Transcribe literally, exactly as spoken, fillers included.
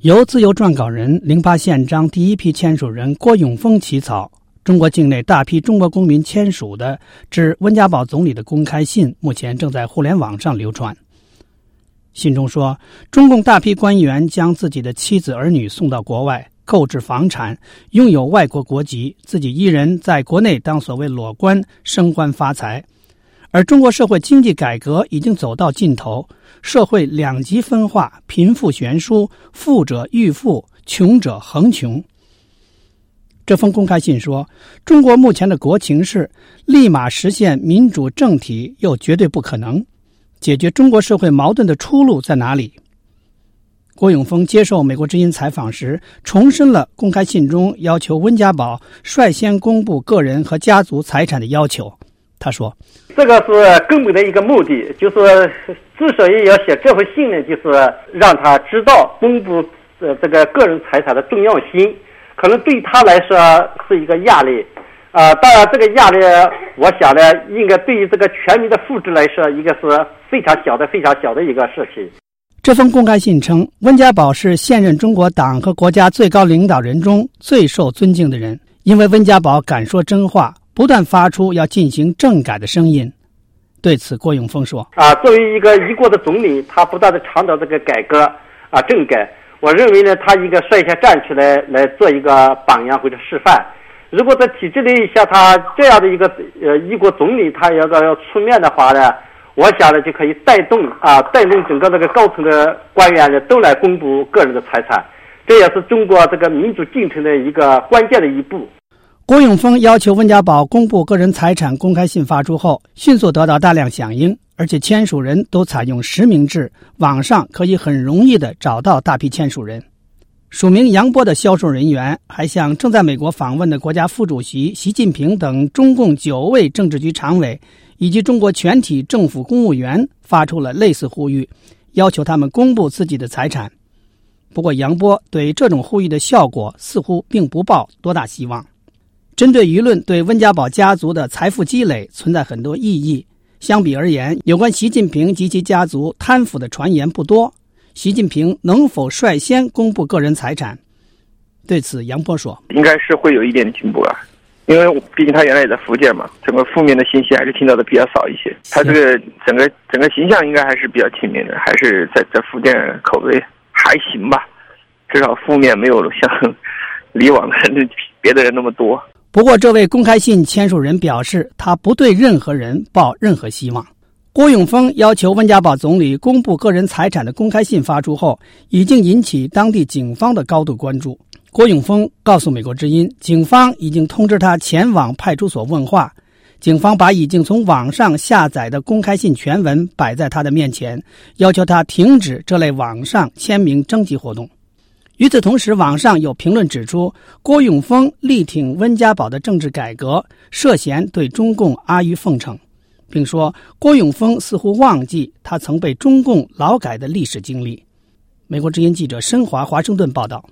由自由撰稿人零八宪章第一批签署人郭永峰起草，中国境内大批中国公民签署的致温家宝总理的公开信，目前正在互联网上流传。信中说，中共大批官员将自己的妻子儿女送到国外，购置房产，拥有外国国籍，自己一人在国内当所谓裸官，升官发财。而中国社会经济改革已经走到尽头，社会两极分化，贫富悬殊，富者愈富，穷者恒穷。这封公开信说，中国目前的国情是立马实现民主政体又绝对不可能，解决中国社会矛盾的出路在哪里？郭永峰接受美国之音采访时，重申了公开信中要求温家宝率先公布个人和家族财产的要求。他说， 这个是根本的一个目的，就是之所以要写这封信呢，就是让他知道公布呃这个个人财产的重要性，可能对他来说是一个压力啊、呃。当然这个压力我想呢，应该对于这个全民的福祉来说，一个是非常小的非常小的一个事情。 这封公开信称，温家宝是现任中国党和国家最高领导人中最受尊敬的人，因为温家宝敢说真话，不断发出要进行政改的声音。对此，郭永峰说：“ 啊，作为一个一国的总理，他不断的倡导这个改革啊政改，我认为呢，他应该率先站出来来做一个榜样或者示范。如果在体制内像他这样的一个呃一国总理，他要要出面的话呢，我想呢就可以带动啊带动整个这个高层的官员呢都来公布个人的财产，这也是中国这个民主进程的一个关键的一步。” 郭永峰要求温家宝公布个人财产公开信发出后，迅速得到大量响应，而且签署人都采用实名制，网上可以很容易地找到大批签署人。署名杨波的销售人员还向正在美国访问的国家副主席习近平等中共九位政治局常委以及中国全体政府公务员发出了类似呼吁，要求他们公布自己的财产。不过杨波对这种呼吁的效果似乎并不抱多大希望。针对舆论对温家宝家族的财富积累存在很多异议，相比而言，有关习近平及其家族贪腐的传言不多。习近平能否率先公布个人财产？对此，杨波说：“ 应该是会有一点的进步啊，因为毕竟他原来也在福建嘛，整个负面的信息还是听到的比较少一些。他这个整个整个形象应该还是比较亲民的，还是在在福建口碑还行吧，至少负面没有像以往的人别的人那么多。” 不过，这位公开信签署人表示，他不对任何人抱任何希望。郭永峰要求温家宝总理公布个人财产的公开信发出后，已经引起当地警方的高度关注。郭永峰告诉美国之音，警方已经通知他前往派出所问话。警方把已经从网上下载的公开信全文摆在他的面前，要求他停止这类网上签名征集活动。与此同时，网上有评论指出，郭永峰力挺温家宝的政治改革，涉嫌对中共阿谀奉承，并说郭永峰似乎忘记他曾被中共劳改的历史经历。美国之音记者申华华盛顿报道。